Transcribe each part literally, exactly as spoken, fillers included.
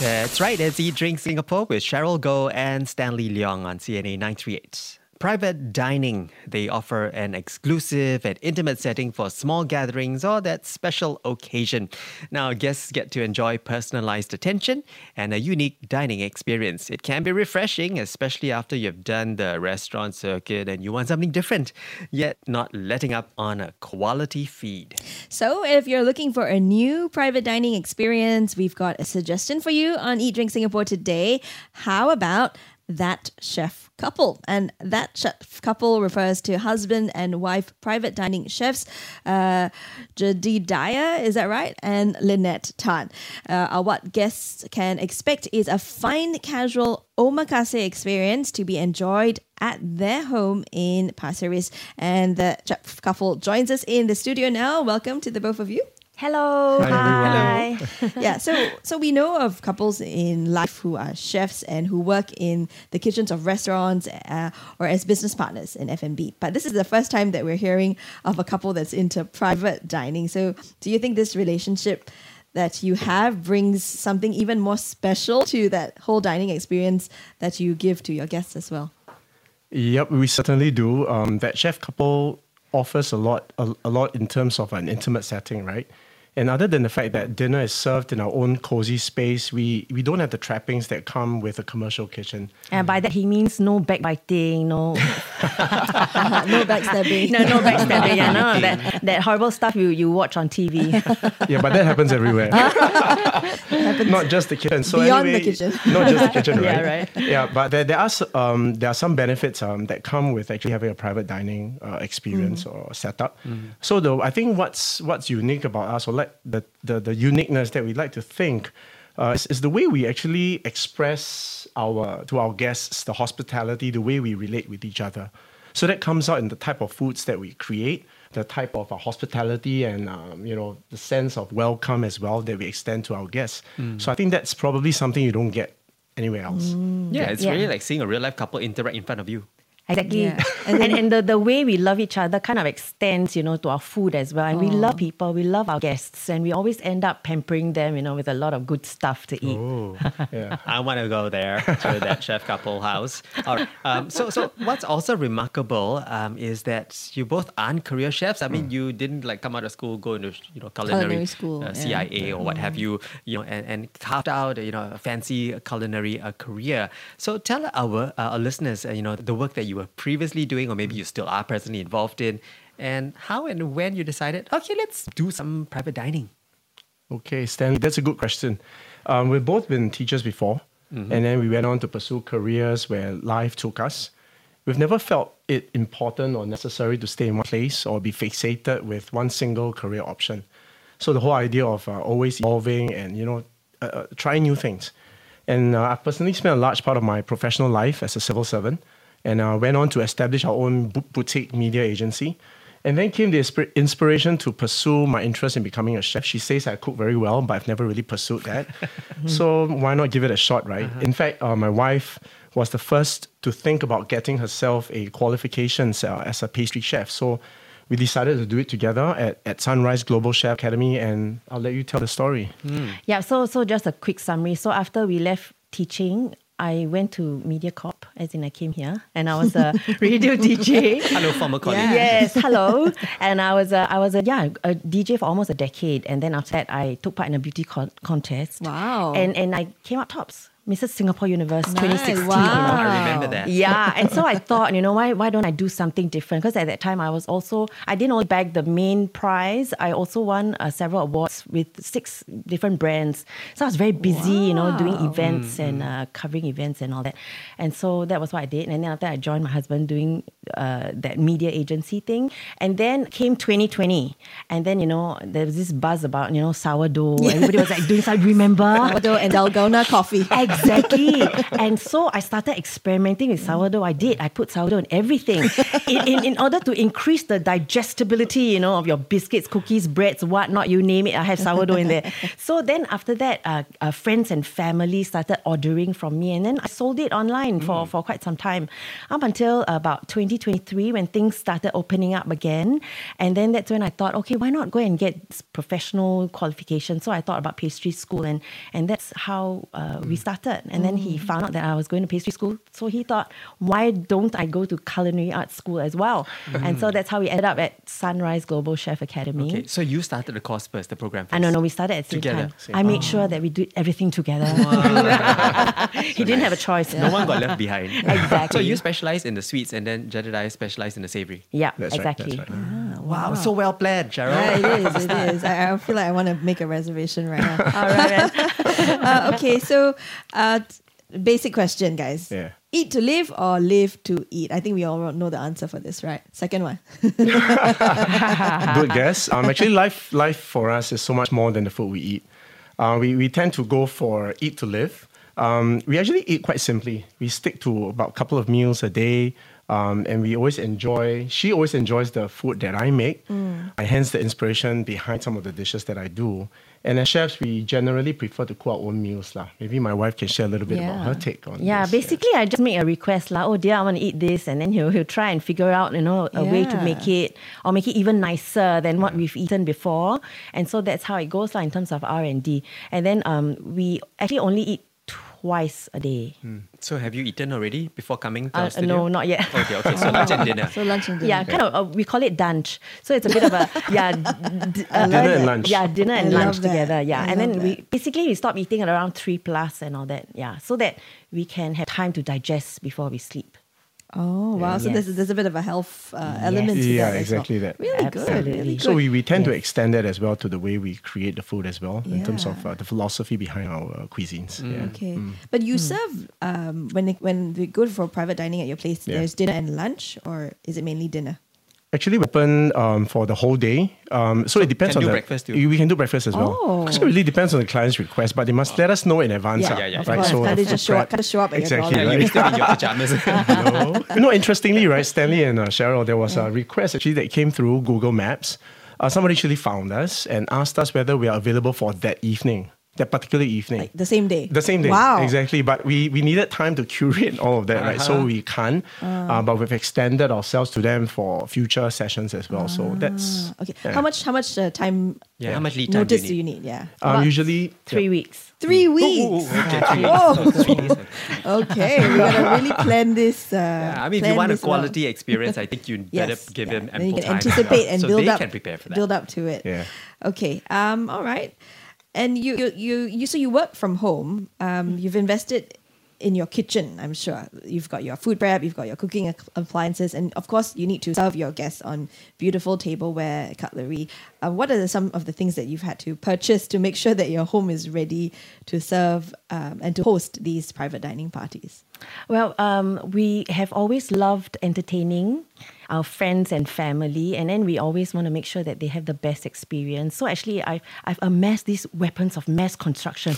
That's right. It's Eat Drink Singapore with Cheryl Goh and Stanley Leong on C N A nine three eight. Private dining. They offer an exclusive and intimate setting for small gatherings or that special occasion. Now, guests get to enjoy personalized attention and a unique dining experience. It can be refreshing, especially after you've done the restaurant circuit and you want something different, yet not letting up on a quality feed. So, if you're looking for a new private dining experience, we've got a suggestion for you on Eat Drink Singapore today. How about That Chef Couple? And That Chef Couple refers to husband and wife private dining chefs, uh, Jedidiah, is that right? And Lynette Tan. Uh, uh, what guests can expect is a fine casual omakase experience to be enjoyed at their home in Pasir Ris. And the chef couple joins us in the studio now. Welcome to the both of you. Hello. Hi, Hi. everyone. Yeah, so so we know of couples in life who are chefs and who work in the kitchens of restaurants uh, or as business partners in F and B. But this is the first time that we're hearing of a couple that's into private dining. So do you think this relationship that you have brings something even more special to that whole dining experience that you give to your guests as well? Yep, we certainly do. Um, that chef couple offers a lot, a, a lot in terms of an intimate setting, right? And other than the fact that dinner is served in our own cozy space, we, we don't have the trappings that come with a commercial kitchen. And by that, he means no backbiting, no... No backstabbing. no, no backstabbing, yeah, no, that, that horrible stuff you, you watch on T V. Yeah, but that happens everywhere. Happens Not just the kitchen. So beyond anyway, the kitchen. Not just the kitchen, right? Yeah, right. Yeah, but there, there, are, s- um, there are some benefits um, that come with actually having a private dining uh, experience or setup. So though, I think what's what's unique about us, or like the, the, the uniqueness that we like to think, uh, is, is the way we actually express our to our guests the hospitality, the way we relate with each other. So that comes out in the type of foods that we create, the type of uh, hospitality and um, you know the sense of welcome as well that we extend to our guests. So I think that's probably something you don't get anywhere else. Yeah, it's Yeah. really like seeing a real life couple interact in front of you. Exactly. Yeah. And, and, the, the way we love each other kind of extends, you know, to our food as well. And we love people, we love our guests, and we always end up pampering them, you know, with a lot of good stuff to eat. Oh, yeah. I want to go there to that chef couple house. All right. Um, so, so what's also remarkable um, is that you both aren't career chefs. I mean, you didn't like come out of school, go into you know culinary, Culinary school, uh, yeah. C I A or what have you, you know, and, and carved out you know a fancy culinary uh, career. So tell our uh, our listeners, uh, you know, the work that you were previously doing, or maybe you still are presently involved in, and how and when you decided, okay, let's do some private dining. Okay, Stanley, that's a good question. Um, we've both been teachers before, and then we went on to pursue careers where life took us. We've never felt it important or necessary to stay in one place or be fixated with one single career option. So the whole idea of uh, always evolving and, you know, uh, uh, trying new things. And uh, I personally spent a large part of my professional life as a civil servant, and uh, went on to establish our own bo- boutique media agency. And then came the insp- inspiration to pursue my interest in becoming a chef. She says I cook very well, but I've never really pursued that. So why not give it a shot, right? Uh-huh. In fact, uh, my wife was the first to think about getting herself a qualifications uh, as a pastry chef. So we decided to do it together at, at Sunrise Global Chef Academy, and I'll let you tell the story. Yeah, so so just a quick summary. So after we left teaching, I went to MediaCorp, as in I came here, and I was a radio D J. Hello, former colleague. Yeah. Yes, hello. And I was a, I was a yeah a D J for almost a decade, and then after that I took part in a beauty con- contest. Wow. And and I came up tops, Missus Singapore Universe Nice. twenty sixteen. Wow. You know. I remember that. Yeah, and so I thought, you know, why why don't I do something different? Because at that time I was also, I didn't only bag the main prize, I also won uh, several awards with six different brands. So I was very busy, you know, doing Wow. events and uh, covering events and all that. And so that was what I did. And then after that, I joined my husband doing uh, that media agency thing. And then came twenty twenty. And then, you know, there was this buzz about, you know, sourdough. Everybody was like doing something, remember? Sourdough and Dalgona coffee. Exactly. And so I started experimenting with sourdough. I did. I put sourdough in everything in, in, in order to increase the digestibility, you know, of your biscuits, cookies, breads, whatnot, you name it. I have sourdough in there. So then after that, uh, uh, friends and family started ordering from me. And then I sold it online mm. for, for quite some time. Up until about twenty twenty-three when things started opening up again. And then that's when I thought, okay, why not go and get professional qualification? So I thought about pastry school, and, and that's how uh, we started. And then he found out that I was going to pastry school. So he thought, why don't I go to culinary arts school as well? Mm. And so that's how we ended up at Sunrise Global Chef Academy. Okay, so you started the course first, the program first? I no, no, we started at the same together. time. Same. I made Oh. sure that we did everything together. Wow. he So didn't nice. have a choice. No one got left behind. Exactly. So you specialize in the sweets, and then Jedediah specialized in the savory. Yeah, That's right, exactly. that's right. Wow, so well planned, Cheryl. Yeah, it is. It is. I, I feel like I want to make a reservation right now. All right. uh, okay, so uh, t- basic question, guys. Yeah. Eat to live or live to eat? I think we all know the answer for this, right? Second one. Good guess. Um, actually, life life for us is so much more than the food we eat. Uh, we, we tend to go for eat to live. Um, we actually eat quite simply. We stick to about a couple of meals a day. Um, and we always enjoy, she always enjoys the food that I make. Mm. I hence the inspiration behind some of the dishes that I do. And as chefs, we generally prefer to cook our own meals. Lah. Maybe my wife can share a little bit Yeah. about her take on Yeah, this. basically I just make a request like, oh dear, I want to eat this, and then he'll he'll try and figure out, you know, a way to Yeah. make it or make it even nicer than what we've eaten before. And so that's how it goes like, in terms of R and D. And then um, we actually only eat twice a day. So have you eaten already before coming to Uh, our studio? no, not yet. Okay, okay. So lunch and dinner. So lunch and dinner. Yeah, kind of. Uh, we call it dunch. So it's a bit of a yeah, d- d- uh, Dinner and lunch. Yeah, dinner and I lunch love that. together. Yeah, I and then love we that. basically we stop eating at around three plus and all that. Yeah, so that we can have time to digest before we sleep. Oh, wow. So Yes. there's, there's a bit of a health uh, element to Yeah, that. as exactly well. that. Really good. Absolutely. Really good. So we, we tend to Yes. extend that as well to the way we create the food as well, in terms of Yeah. uh, the philosophy behind our uh, cuisines. Yeah. Okay, but you serve um, when it, when we go for private dining at your place. Yeah. There's dinner and lunch, or is it mainly dinner? Actually, we open um, for the whole day. Um, so, it depends can on do the breakfast too? We can do breakfast as well. Oh. So it really depends on the client's request, but they must let us know in advance. Yeah, ah, yeah, yeah, of yeah. course. So Can't they uh, just show up? prep- Can't just show up at your exactly, door? Yeah, you right? still in your pajamas. no. You know, interestingly, right, Stanley and uh, Cheryl, there was a request actually that came through Google Maps. Uh, somebody actually found us and asked us whether we are available for that evening, that particular evening. Like the same day. The same day. Wow. Exactly. But we, we needed time to curate all of that, right? So Uh-huh. we can't. Uh, but we've extended ourselves to them for future sessions as well. So that's. Okay. yeah. How much? How much uh, time? Yeah, how much lead time do you notice do you need? need? Yeah. Um, About usually. Three yeah. weeks. Three Ooh, weeks. ooh, ooh, okay, three Whoa. days. Three days. Okay, we gotta really plan this. Uh, Yeah, I mean, if plan you want a this well. quality experience, I think you better Yes, give yeah. them Then you ample can time. anticipate and so build they up. can prepare for that. Build up to it. Yeah. Okay. Um. All right. And you, you, you, you. So you work from home. Um. You've invested in your kitchen. I'm sure you've got your food prep. You've got your cooking ac- appliances, and of course, you need to serve your guests on beautiful tableware, cutlery. Uh, what are the, some of the things that you've had to purchase to make sure that your home is ready to serve um, and to host these private dining parties? Well, um, we have always loved entertaining our friends and family, and then we always want to make sure that they have the best experience. So actually, I've, I've amassed these weapons of mass construction.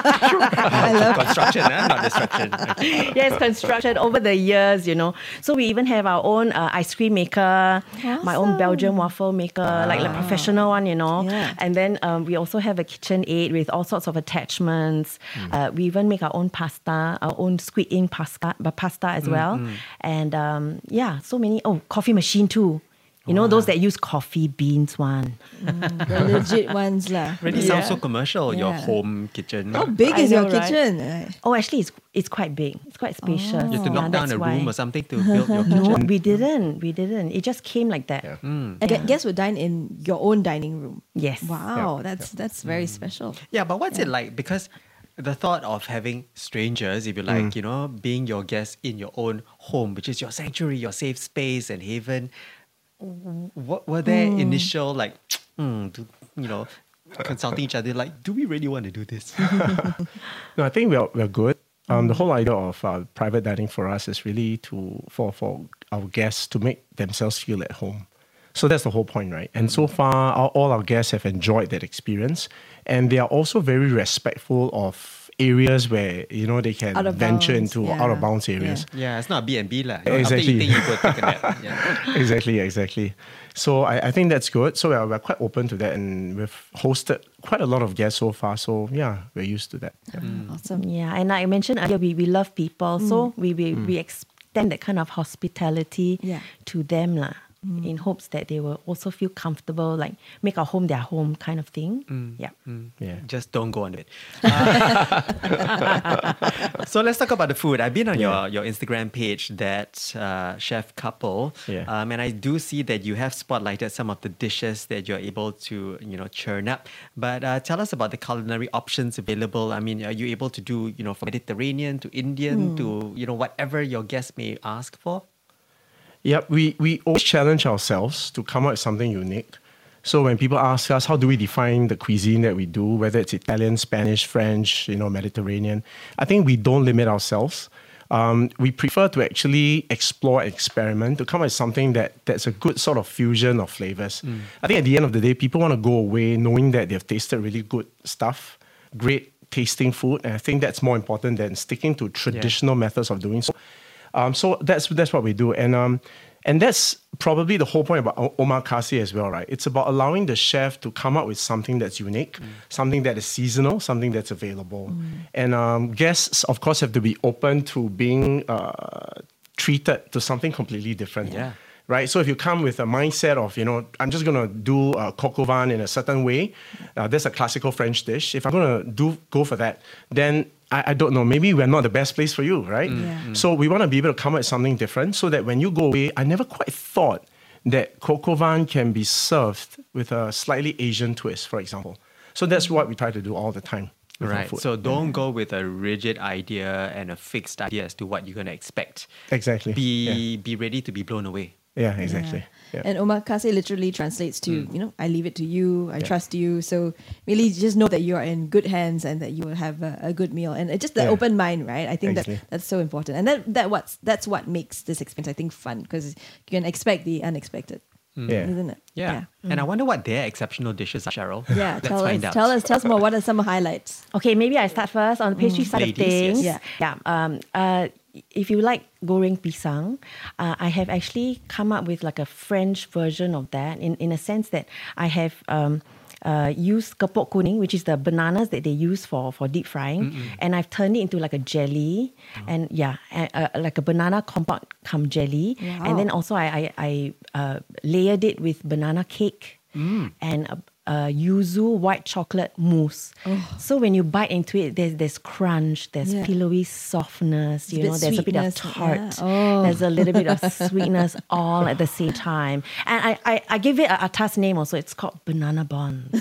I love construction, eh? Not destruction. Okay. Yes, construction over the years, you know. So we even have our own uh, ice cream maker, my own Belgian waffle maker, like the professional one, you know. Yeah. And then um, we also have a kitchen aid with all sorts of attachments. Uh, we even make our own pasta, our own squid ink pasta, but pasta as well. And um, yeah, so many. Oh, coffee machine too. You know, those that use coffee beans one. The legit ones, lah. Really sounds so commercial, your Yeah. home kitchen. How big I is know, your right? kitchen? Right. Oh, actually, it's it's quite big. It's quite spacious. You have to Yeah, knock down that's a why. room or something to build your No, kitchen. we didn't. We didn't. It just came like that. Yeah. And gu- guests would dine in your own dining room. Yes. Wow, that's that's very special. Yeah, but what's it like? Because the thought of having strangers, if you like, you know, being your guest in your own home, which is your sanctuary, your safe space and haven. What were there initial like, mm, do, you know, consulting each other like, do we really want to do this? No, I think we're, we're good. Um, the whole idea of uh, private dining for us is really to for, for our guests to make themselves feel at home. So that's the whole point, right? And so far, our, all our guests have enjoyed that experience. And they are also very respectful of areas where, you know, they can Out of venture bounds, into yeah. out of bounds areas. Yeah, it's not a B and B lah. Exactly. After eating, you go take a nap. Yeah. Exactly, exactly. So I, I think that's good. So we're, we're quite open to that, and we've hosted quite a lot of guests so far. So yeah, we're used to that. Yeah. Awesome. Yeah, and like I mentioned earlier, we, we love people, so we we, we extend that kind of hospitality Yeah. to them lah, in hopes that they will also feel comfortable, like make our home their home kind of thing. Yeah. Yeah. Just don't go on it. Uh, so let's talk about the food. I've been on Yeah. your, your Instagram page, that uh, chef couple, Yeah. um, and I do see that you have spotlighted some of the dishes that you're able to, you know, churn up. But uh, tell us about the culinary options available. I mean, are you able to do, you know, from Mediterranean to Indian to, you know, whatever your guests may ask for? Yep, we, we always challenge ourselves to come up with something unique. So when people ask us, how do we define the cuisine that we do, whether it's Italian, Spanish, French, you know, Mediterranean, I think we don't limit ourselves. Um, we prefer to actually explore, experiment, to come up with something that, that's a good sort of fusion of flavors. I think at the end of the day, people want to go away knowing that they've tasted really good stuff, great tasting food, and I think that's more important than sticking to traditional methods of doing so. Um, so that's that's what we do, and um, and that's probably the whole point about o- omakase as well, right? It's about allowing the chef to come up with something that's unique, something that is seasonal, something that's available, and um, guests, of course, have to be open to being uh, treated to something completely different. Yeah. Right, so if you come with a mindset of, you know, I'm just gonna do uh, coq au vin in a certain way, uh, that's a classical French dish. If I'm gonna do go for that, then I, I don't know, maybe we're not the best place for you, right? Yeah. So we want to be able to come up with something different, so that when you go away, I never quite thought that coq au vin can be served with a slightly Asian twist, for example. So that's what we try to do all the time with our Right. food. So don't go with a rigid idea and a fixed idea as to what you're going to expect. Exactly. Be be ready to be blown away. Yeah, exactly. Yeah. And omakase literally translates to, you know, I leave it to you, I trust you. So really just know that you are in good hands and that you will have a, a good meal. And it's just the Yeah. open mind, right? I think Exactly. that that's so important. And that, that what's that's what makes this experience, I think, fun, because you can expect the unexpected, Yeah. isn't it? Yeah. And I wonder what their exceptional dishes are, Cheryl. Yeah, Let's tell find us, out. tell us, tell us more. What are some highlights? Okay, maybe I start first on the pastry side Ladies, of things. yes. Yeah. Yeah. Um, uh, if you like goreng pisang, uh, I have actually come up with like a French version of that, in, in a sense that I have um, uh, used kepok kuning, which is the bananas that they use for, for deep frying, and I've turned it into like a jelly, and yeah, uh, uh, like a banana compote come jelly, Wow. and then also I, I, I uh, layered it with banana cake and a, uh, yuzu white chocolate mousse. So when you bite into it, there's there's crunch, there's Yeah. pillowy softness, you a bit know, there's a bit of sweetness, tart, yeah. Oh. there's a little bit of sweetness all at the same time. And I, I, I give it a atas name also. It's called banana buns.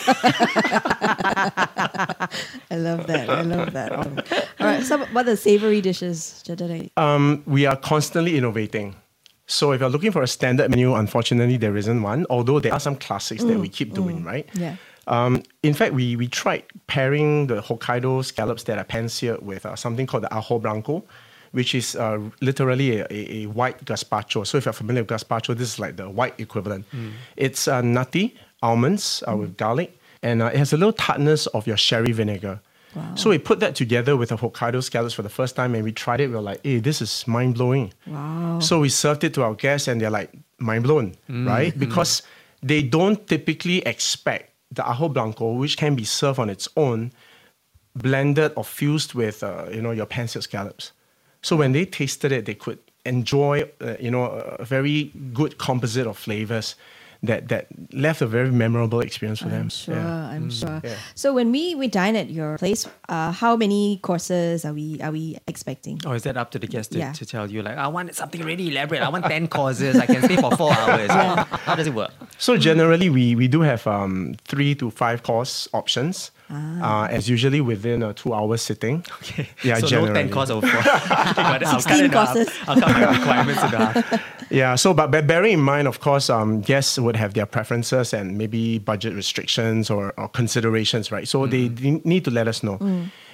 I love that. I love that. All right. So what are the savory dishes, Jadare? Um, we are constantly innovating. So if you're looking for a standard menu, unfortunately there isn't one, although there are some classics that we keep doing, right? Yeah. Um, in fact, we, we tried pairing the Hokkaido scallops that are pan-seared with uh, something called the ajo blanco, which is uh, literally a, a, a white gazpacho. So if you're familiar with gazpacho, this is like the white equivalent. It's uh, nutty, almonds uh, with garlic, and uh, it has a little tartness of your sherry vinegar. Wow. So we put that together with the Hokkaido scallops for the first time, and we tried it. We were like, hey, this is mind-blowing. Wow. So we served it to our guests, and they're like, mind-blown, right? Because they don't typically expect the ajo blanco, which can be served on its own, blended or fused with, uh, you know, your pan-seared scallops. So when they tasted it, they could enjoy, uh, you know, a very good composite of flavors that that left a very memorable experience for them. I'm sure. Yeah. I'm sure. Yeah. So when we, we dine at your place, uh, how many courses are we are we expecting? Or is that up to the guest to, Yeah. to tell you, like, I want something really elaborate. I want ten courses. I can stay for four hours. How, how does it work? So generally, we, we do have um, three to five course options, uh, as usually within a two-hour sitting. Okay. Yeah, so generally. no ten course over four. But I'll cut sixteen it out. courses. I'll cut my requirements into half. Yeah, so but, but bearing in mind, of course, um, guests would have their preferences and maybe budget restrictions or, or considerations, right? So they, they need to let us know.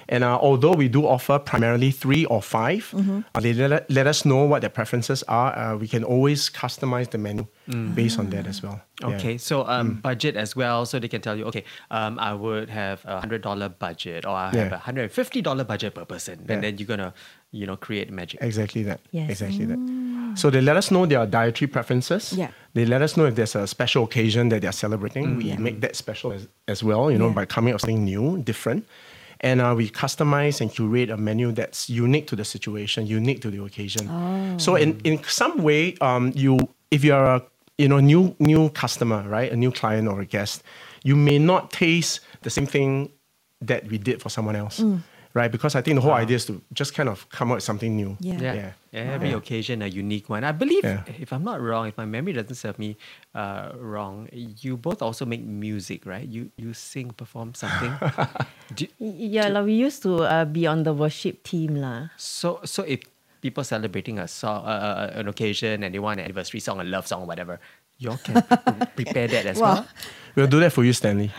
And uh, although we do offer primarily three or five, uh, they let, let us know what their preferences are. Uh, we can always customize the menu based on that as well. Yeah. Okay, so um, budget as well. So they can tell you, okay, um, I would have a hundred dollar budget, or I have Yeah. a hundred and fifty dollar budget per person, Yeah. and then you're gonna, you know, create magic. Exactly that. Yes. Exactly that. So they let us know their dietary preferences. Yeah. They let us know if there's a special occasion that they're celebrating. We make that special as, as well, you know, Yeah. by coming up with something new, different. And uh, we customize and curate a menu that's unique to the situation, unique to the occasion. So in, in some way, um, you if you're a you know new new customer, right, a new client or a guest, you may not taste the same thing that we did for someone else. Right, because I think the whole idea is to just kind of come up with something new. Yeah. Yeah. Yeah. Every occasion a unique one. I believe, Yeah. if I'm not wrong, if my memory doesn't serve me uh, wrong, you both also make music, right? You you sing, perform something. Do, Yeah, like we used to uh, be on the worship team lah. so so if people celebrating a song, uh, uh, an occasion, and they want an anniversary song, a love song, whatever, you all can pre- prepare that as Wow. well. We'll do that for you, Stanley.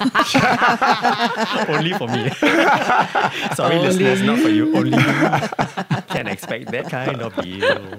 Only for me. Sorry, listeners, not for you. Only you can expect that kind of deal.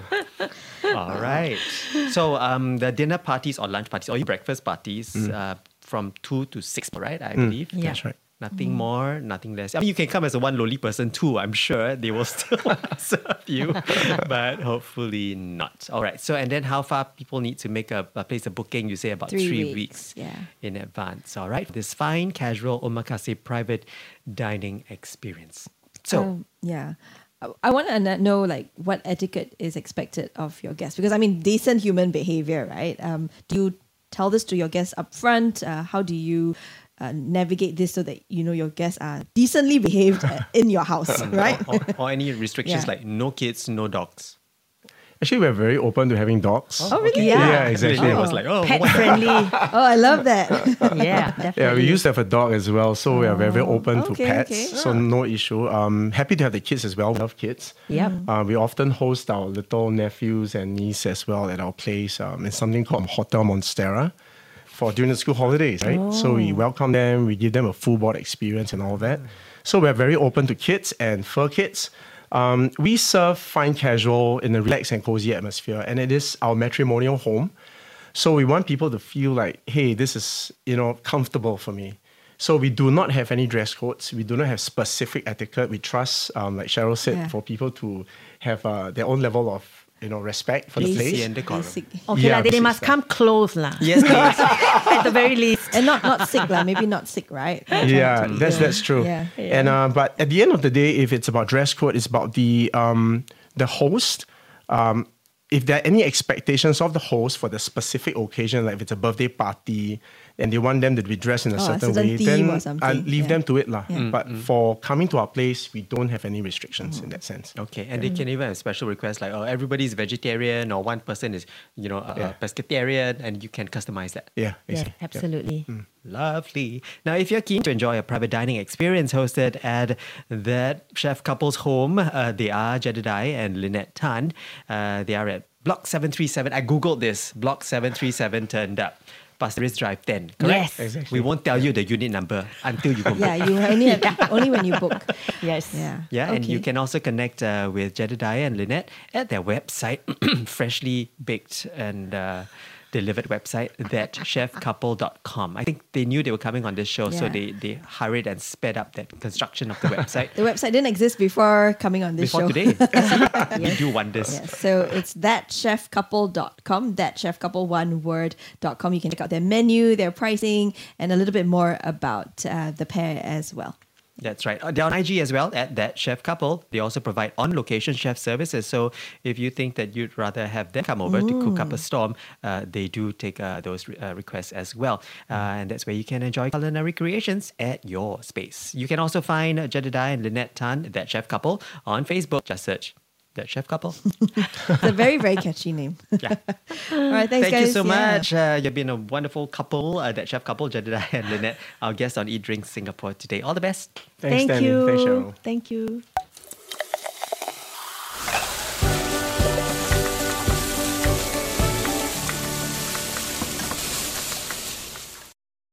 All right. So um, the dinner parties or lunch parties or even breakfast parties uh, from two to six, right? I believe. Yeah. That's right. Nothing more, nothing less. I mean, you can come as a one lonely person too. I'm sure they will still serve you, but hopefully not. All right. So, and then how far people need to make a, a place a booking? You say about Three three, weeks, weeks, yeah. in advance. All right. This fine, casual omakase private dining experience. So, Um, yeah. I- I want to know like what etiquette is expected of your guests, because I mean decent human behavior, right? Um, do you tell this to your guests up front? Uh, how do you uh, navigate this so that you know your guests are decently behaved uh, in your house, right? or, or any restrictions Yeah. like no kids, no dogs. Actually, we're very open to having dogs. Oh, really? Yeah. Yeah, exactly. I was like, oh, Pet what- friendly. Oh, I love that. Yeah, definitely. Yeah, we used to have a dog as well, so we are very, very open okay, to pets. okay. So no issue. Um, happy to have the kids as well. We love kids. Yep. Uh, we often host our little nephews and niece as well at our place. Um, it's something called Hotel Monstera for during the school holidays, right? So we welcome them, we give them a full board experience and all that. So we're very open to kids and fur kids. Um, we serve fine casual in a relaxed and cozy atmosphere, and it is our matrimonial home. So we want people to feel like, hey, this is, you know, comfortable for me. So we do not have any dress codes. We do not have specific etiquette. We trust, um, like Cheryl said, Yeah. for people to have uh, their own level of, you know, respect for the Decency place. and decorum. Basic. Okay, Yeah, lah, they basic must stuff. come close lah. Yes, please. At the very least. And not not sick lah. Maybe not sick, right? Yeah, that's that's true. Yeah. And uh, but at the end of the day, if it's about dress code, it's about the um the host. Um, if there are any expectations of the host for the specific occasion, like if it's a birthday party and they want them to be dressed in a Oh, a certain certain way, theme then or I something, leave yeah. them to it lah. But for coming to our place, we don't have any restrictions in that sense. Okay, and they can even have special requests like, oh, everybody's vegetarian or one person is, you know, a, Yeah. a pescatarian, and you can customize that. Yeah, Yeah, exactly. Yeah. absolutely. Lovely. Now, if you're keen to enjoy a private dining experience hosted at that chef couple's home, uh, they are Jedediah and Lynette Tan. Uh, they are at Block seven three seven. I Googled this. Block seven three seven turned up. Pasir Ris Drive ten, correct? Yes. Exactly. We won't tell you the unit number until you go. Yeah, you only have, only when you book. Yes. Yeah. Yeah, and you Okay. can also connect uh, with Jedediah and Lynette at their website, freshly baked and uh, delivered website, that chef couple dot com. I think they knew they were coming on this show, so Yeah. they, they hurried and sped up that construction of the website The website didn't exist before coming on this before show. today. See? We do wonders. Yes, so it's that chef couple dot com, that chef couple one word dot com. You can check out their menu, their pricing, and a little bit more about uh, the pair as well. That's right. Uh, They're on I G as well at That Chef Couple. They also provide on-location chef services. So if you think that you'd rather have them come over to cook up a storm, uh, they do take uh, those re- uh, requests as well. Uh, and that's where you can enjoy culinary creations at your space. You can also find uh, Jedediah and Lynette Tan, That Chef Couple, on Facebook. Just search That Chef Couple. It's a very, very catchy name. Yeah. All right, thanks, Thank guys. you so Yeah. much. Uh, you've been a wonderful couple, uh, That Chef Couple, Jedediah and Lynette, our guests on Eat Drink Singapore today. All the best. Thanks, Thank Stanley. you. Thanks, Cheryl. Thank you.